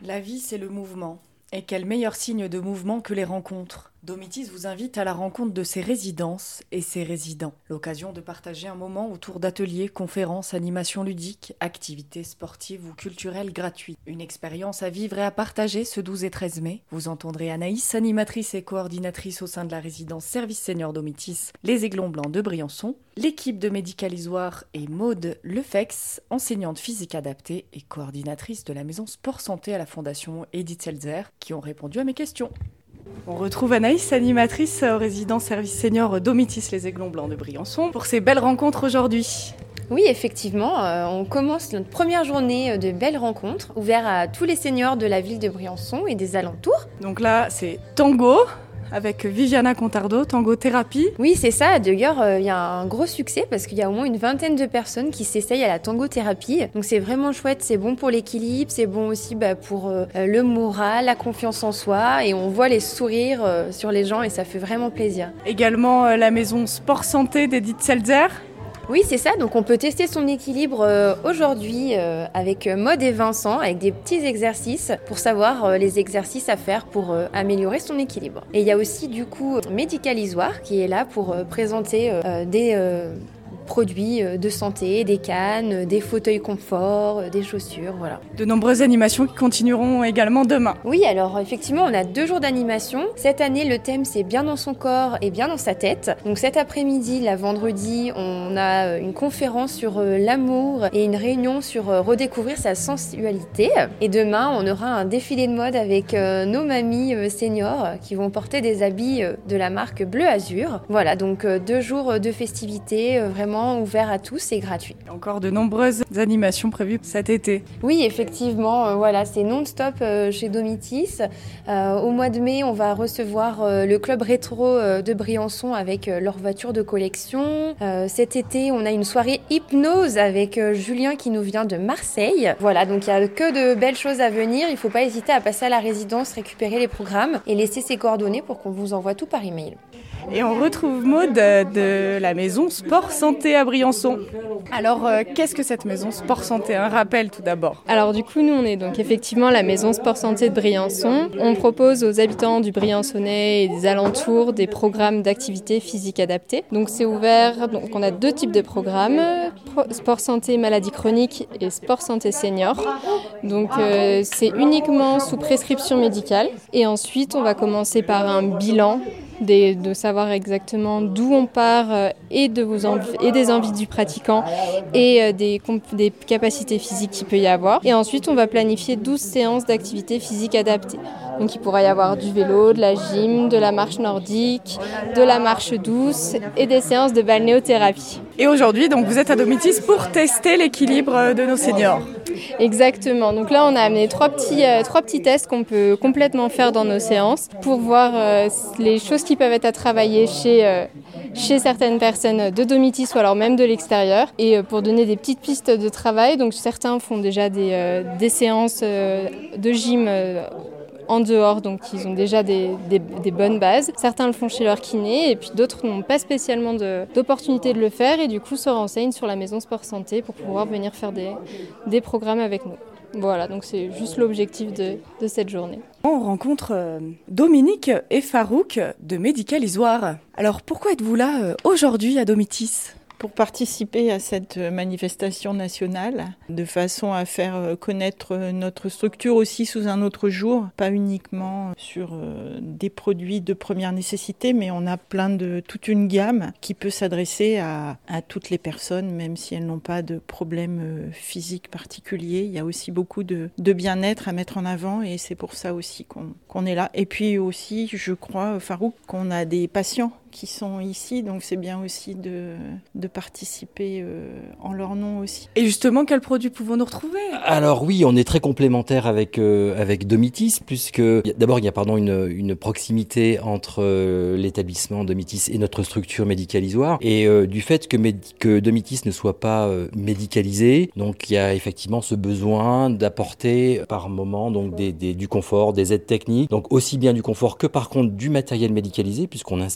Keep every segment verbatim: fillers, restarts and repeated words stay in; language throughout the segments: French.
La vie, c'est le mouvement. Et quel meilleur signe de mouvement que les rencontres. Domitis vous invite à la rencontre de ses résidences et ses résidents. L'occasion de partager un moment autour d'ateliers, conférences, animations ludiques, activités sportives ou culturelles gratuites. Une expérience à vivre et à partager ce douze et treize mai. Vous entendrez Anaïs, animatrice et coordinatrice au sein de la résidence Service Senior Domitis Les Aiglons Blancs de Briançon. L'équipe de Médicalisoire et Maude Lefex, enseignante physique adaptée et coordinatrice de la maison Sport Santé à la Fondation Edith Selzer, qui ont répondu à mes questions. On retrouve Anaïs, animatrice au résident service senior Domitis Les Aiglons Blancs de Briançon, pour ces belles rencontres aujourd'hui. Oui, effectivement, euh, on commence notre première journée de belles rencontres, ouverte à tous les seniors de la ville de Briançon et des alentours. Donc là, c'est tango, avec Viviana Contardo, Tango Thérapie. Oui, c'est ça. D'ailleurs, il euh, y a un gros succès parce qu'il y a au moins une vingtaine de personnes qui s'essayent à la tango thérapie. Donc c'est vraiment chouette, c'est bon pour l'équilibre, c'est bon aussi bah, pour euh, le moral, la confiance en soi. Et on voit les sourires euh, sur les gens et ça fait vraiment plaisir. Également euh, la maison Sport Santé d'Edith Selzer. Oui, c'est ça. Donc, on peut tester son équilibre euh, aujourd'hui euh, avec Maude et Vincent, avec des petits exercices pour savoir euh, les exercices à faire pour euh, améliorer son équilibre. Et il y a aussi, du coup, Médicalisoire qui est là pour euh, présenter euh, des euh, produits de santé, des cannes, des fauteuils confort, des chaussures, voilà. De nombreuses animations qui continueront également demain. Oui, alors effectivement, on a deux jours d'animation. Cette année, le thème, c'est bien dans son corps et bien dans sa tête. Donc cet après-midi, la vendredi, on a une conférence sur l'amour et une réunion sur redécouvrir sa sensualité. Et demain, on aura un défilé de mode avec nos mamies seniors qui vont porter des habits de la marque Bleu Azur. Voilà, donc deux jours de festivités vraiment ouvert à tous et gratuit. Encore de nombreuses animations prévues cet été. Oui, effectivement, euh, voilà, c'est non-stop euh, chez Domitis. Euh, au mois de mai, on va recevoir euh, le club rétro euh, de Briançon avec euh, leur voiture de collection. Euh, cet été, on a une soirée hypnose avec euh, Julien qui nous vient de Marseille. Voilà, donc il n'y a que de belles choses à venir. Il ne faut pas hésiter à passer à la résidence, récupérer les programmes et laisser ses coordonnées pour qu'on vous envoie tout par email. Et on retrouve Maude de la maison Sport Santé à Briançon. Alors, euh, qu'est-ce que cette maison Sport Santé ? Un rappel tout d'abord. Alors du coup, nous, on est donc effectivement la maison Sport Santé de Briançon. On propose aux habitants du Briançonnais et des alentours des programmes d'activité physique adaptée. Donc c'est ouvert, donc on a deux types de programmes, Sport Santé Maladie Chronique et Sport Santé Senior. Donc euh, c'est uniquement sous prescription médicale. Et ensuite, on va commencer par un bilan Des, de savoir exactement d'où on part euh, et, de vos env- et des envies du pratiquant et euh, des, comp- des capacités physiques qu'il peut y avoir. Et ensuite, on va planifier douze séances d'activité physique adaptée. Donc il pourra y avoir du vélo, de la gym, de la marche nordique, de la marche douce et des séances de balnéothérapie. Et aujourd'hui, donc, vous êtes à Domitis pour tester l'équilibre de nos seniors. Exactement. Donc là, on a amené trois petits, euh, trois petits tests qu'on peut complètement faire dans nos séances pour voir euh, les choses qui peuvent être à travailler chez, euh, chez certaines personnes de Domitis ou alors même de l'extérieur et euh, pour donner des petites pistes de travail. Donc certains font déjà des, euh, des séances euh, de gym euh, en dehors, donc ils ont déjà des, des, des bonnes bases. Certains le font chez leur kiné et puis d'autres n'ont pas spécialement de, d'opportunité de le faire et du coup se renseignent sur la maison Sport Santé pour pouvoir venir faire des, des programmes avec nous. Voilà, donc c'est juste l'objectif de, de cette journée. On rencontre euh, Dominique et Farouk de Médicalisoire. Alors pourquoi êtes-vous là euh, aujourd'hui à Domitis ? Pour participer à cette manifestation nationale, de façon à faire connaître notre structure aussi sous un autre jour, pas uniquement sur des produits de première nécessité, mais on a plein de toute une gamme qui peut s'adresser à, à toutes les personnes, même si elles n'ont pas de problème physique particulier. Il y a aussi beaucoup de, de bien-être à mettre en avant et c'est pour ça aussi qu'on, qu'on est là. Et puis aussi, je crois, Farouk, qu'on a des patients qui sont ici, donc c'est bien aussi de, de participer euh, en leur nom aussi. Et justement, quels produits pouvons-nous retrouver ? Alors oui, on est très complémentaires avec euh, avec Domitis, puisque d'abord il y a pardon une une proximité entre euh, l'établissement Domitis et notre structure Médicalisoire, et euh, du fait que, médi- que Domitis ne soit pas euh, médicalisé, donc il y a effectivement ce besoin d'apporter par moment donc des, des du confort, des aides techniques, donc aussi bien du confort que par contre du matériel médicalisé, puisqu'on installe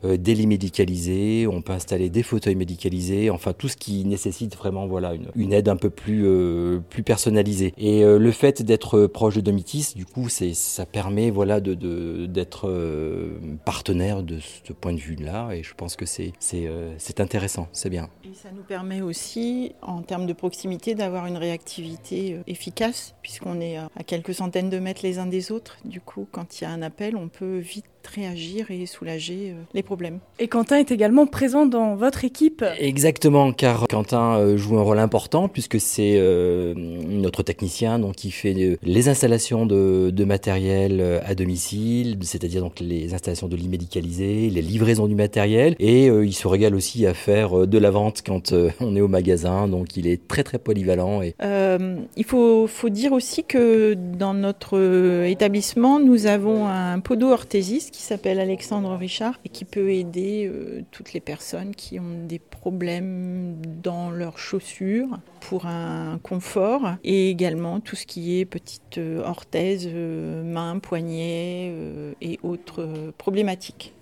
euh, des lits médicalisés, on peut installer des fauteuils médicalisés, enfin tout ce qui nécessite vraiment voilà, une, une aide un peu plus, euh, plus personnalisée. Et euh, le fait d'être proche de Domitis, du coup, c'est, ça permet voilà, de, de, d'être euh, partenaire de ce point de vue-là, et je pense que c'est, c'est, euh, c'est intéressant, c'est bien. Et ça nous permet aussi, en termes de proximité, d'avoir une réactivité efficace, puisqu'on est à quelques centaines de mètres les uns des autres. Du coup, quand il y a un appel, on peut vite réagir et soulager les problèmes. Et Quentin est également présent dans votre équipe. Exactement, car Quentin joue un rôle important puisque c'est euh, notre technicien donc, qui fait les installations de, de matériel à domicile, c'est-à-dire donc les installations de lits médicalisés, les livraisons du matériel, et euh, il se régale aussi à faire de la vente quand euh, on est au magasin, donc il est très très polyvalent. Et... Euh, il faut, faut dire aussi que dans notre établissement, nous avons un podo-orthésiste qui s'appelle Alexandre Richard et qui peut aider euh, toutes les personnes qui ont des problèmes dans leurs chaussures pour un confort, et également tout ce qui est petite euh, orthèse, euh, mains, poignets euh, et autres euh, problématiques.